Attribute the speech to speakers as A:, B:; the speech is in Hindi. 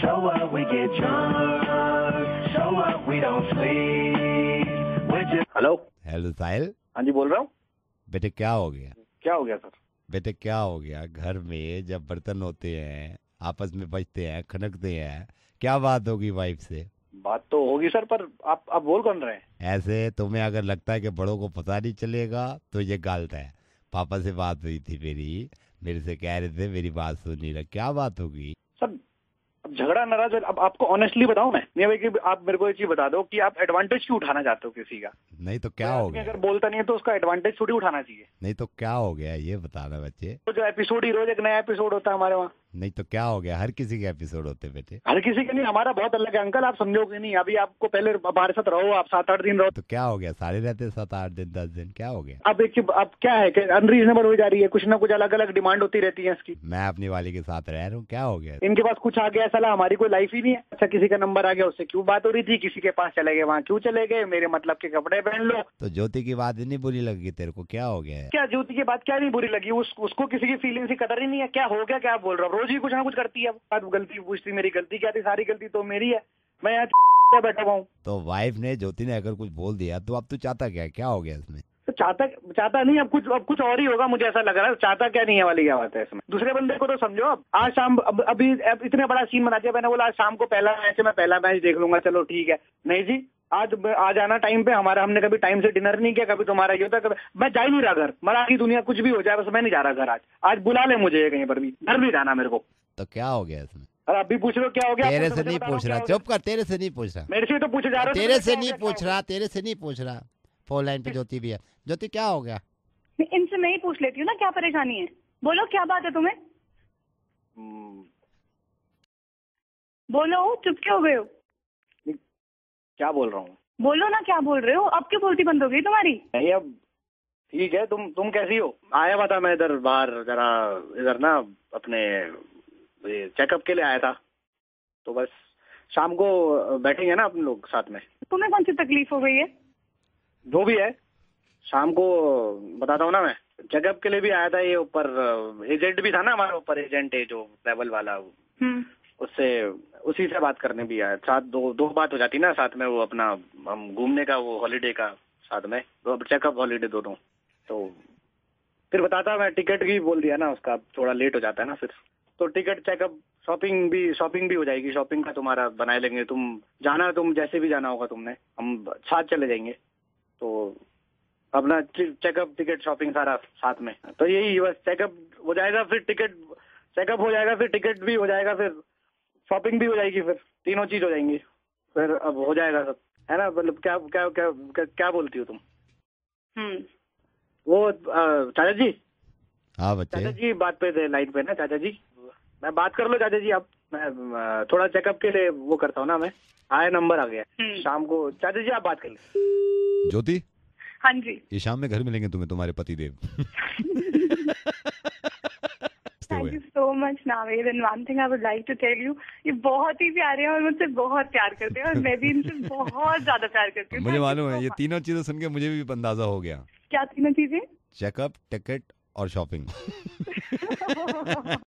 A: Show up, we get drunk. Show up, we don't sleep. We're just...
B: hello.
C: Hello Sahil.
B: हाँ जी, बोल रहा हूँ।
C: बेटे क्या हो गया?
B: क्या हो गया सर?
C: बेटे क्या हो गया? घर में जब बर्तन होते हैं, आपस में बजते हैं, खनकते हैं, क्या बात होगी वाइफ से?
B: बात तो होगी सर, पर आप बोल कौन रहे हैं?
C: ऐसे तुम्हें अगर लगता है कि बड़ों को पता नहीं चलेगा तो ये गलत है। पापा से बात हुई थी मेरे से कह रहे थे मेरी बात सुन नहीं रहा। क्या बात होगी?
B: सर अब झगड़ा नाराज, अब आपको ऑनेस्टली बताऊं मैं, नहीं भाई, कि आप मेरे को ये चीज बता दो कि आप एडवांटेज क्यों उठाना चाहते हो किसी का?
C: नहीं तो क्या हो गया?
B: अगर बोलता नहीं है तो उसका एडवांटेज थोड़ी उठाना चाहिए।
C: नहीं तो क्या हो गया ये बताना बच्चे।
B: तो जो एपिसोड ही रोज एक नया एपिसोड होता है हमारे वहाँ।
C: नहीं तो क्या हो गया? हर किसी के एपिसोड होते बेटे।
B: हर किसी के नहीं, हमारा बहुत अलग है अंकल, आप समझोगे नहीं। अभी आपको पहले हमारे साथ रहो, आप 7-8 दिन रहो।
C: तो क्या हो गया? सारे रहते 7-8 दिन 10 दिन, क्या हो गया?
B: अब एक अब क्या है कि अनरीजनेबल हो जा रही है, कुछ ना कुछ अलग अलग डिमांड होती रहती है इसकी।
C: मैं अपनी वाली के साथ रह रहा हूँ, क्या हो गया?
B: इनके पास कुछ आ गया साला, हमारी कोई लाइफ ही नहीं है। अच्छा किसी का नंबर आ गया, उससे क्यों बात हो रही थी, किसी के पास चले गए वहाँ क्यों चले गए, मेरे मतलब के कपड़े पहन लो।
C: तो ज्योति की बात नहीं बुरी लगी तेरे को? क्या हो गया है?
B: क्या ज्योति की बात क्या नहीं बुरी लगी? उसको किसी की फीलिंग्स की कदर ही नहीं है। क्या हो गया, क्या बोल रहा हूँ? रोज ही कुछ ना कुछ करती है। अब गलती पूछती, मेरी गलती क्या थी? सारी गलती तो मेरी है, मैं यहाँ बैठा हुआ हूँ।
C: तो वाइफ ने, ज्योति ने अगर कुछ बोल दिया तो अब तू चाहता क्या हो गया इसमें?
B: तो चाहता नहीं, अब कुछ और ही होगा, मुझे ऐसा लग रहा है। चाहता क्या नहीं है वाली क्या बात है इसमें? दूसरे बंदे को तो समझो। अब आज शाम अभी इतने बड़ा सीन बना दिया, मैंने बोला आज शाम को पहला मैच है, मैं पहला मैच देख लूंगा, चलो ठीक है। नहीं जी, आज आना टाइम पे। हमने कभी टाइम से डिनर नहीं किया, कभी तुम्हारा ये होता, कभी मैं जा ही नहीं रहा घर। मराठी दुनिया कुछ भी हो जाए, बस मैं नहीं जा रहा घर। आज बुला ले मुझे कहीं पर भी, घर नहीं जाना मेरे को।
C: तो क्या हो गया इसमें?
B: अरे अभी पूछ रहे हो क्या हो गया?
C: तेरे से नहीं पूछ रहा, चुप कर। तेरे से नहीं पूछ रहा,
B: मेरे से तो पूछे जा रहे हो।
C: तेरे से नहीं पूछ रहा। फोन लाइन पे ज्योति भी है। ज्योति क्या हो गया?
D: इनसे मैं ही पूछ लेती हूँ ना, क्या परेशानी है? बोलो क्या बात है तुम्हें? बोलो, चुप क्यों हो गए हो?
B: क्या बोल रहा हूँ?
D: बोलो ना, क्या बोल रहे हो? अब क्यों बोलती बंद हो गई तुम्हारी?
B: नहीं अब ठीक है। तुम कैसी हो? आया हुआ था मैं इधर बाहर, जरा इधर ना अपने चेकअप के लिए आया था। तो बस शाम को बैठेंगे ना अपन लोग साथ में।
D: तुम्हें कौन सी तकलीफ हो गई है?
B: जो भी है शाम को बताता हूँ ना। मैं चेकअप के लिए भी आया था। ये ऊपर एजेंट भी था ना हमारे ऊपर, एजेंट है जो ट्रैवल वाला, उससे उसी से बात करने भी आया। साथ दो बात हो जाती ना साथ में। वो अपना हम घूमने का, वो हॉलीडे का साथ में, चेकअप हॉलीडे दोनों। तो फिर बताता, मैं टिकट भी बोल दिया ना उसका, थोड़ा लेट हो जाता है ना फिर। तो टिकट, चेकअप, शॉपिंग भी हो जाएगी। शॉपिंग का तुम्हारा बनाए लेंगे। तुम जैसे भी जाना होगा तुमने, हम साथ चले जाएंगे। तो अपना चेकअप, टिकट, शॉपिंग सारा साथ में। तो यही बस, चेकअप हो जाएगा फिर चेकअप हो जाएगा, फिर टिकट भी हो जाएगा, फिर शॉपिंग भी हो जाएगी, फिर तीनों चीज हो जाएंगी। फिर अब हो जाएगा सब, है ना? मतलब क्या क्या क्या क्या, क्या बोलती हो तुम? वो चाचा जी।
C: हाँ बच्चे।
B: चाचा जी बात पे थे, लाइन पे ना चाचा जी। मैं बात कर लो चाचा जी आप। मैं थोड़ा चेकअप के लिए वो करता हूँ ना मैं। आया, नंबर आ गया शाम को। चाचा जी आप बात कर लो।
C: ज्योति।
D: हाँ जी।
C: ये शाम में घर मिलेंगे तुम्हें तुम्हारे पति देव।
D: Thank you so much Naved. And one thing I would like to tell you, ये बहुत ही प्यारे हैं और मुझसे बहुत प्यार करते हैं, और मैं भी इनसे बहुत ज्यादा प्यार करती हूँ।
C: मुझे मालूम है, ये तीनों चीजें सुन के मुझे भी अंदाजा हो गया।
D: क्या तीनों चीजें?
C: चेकअप, टिकट और शॉपिंग।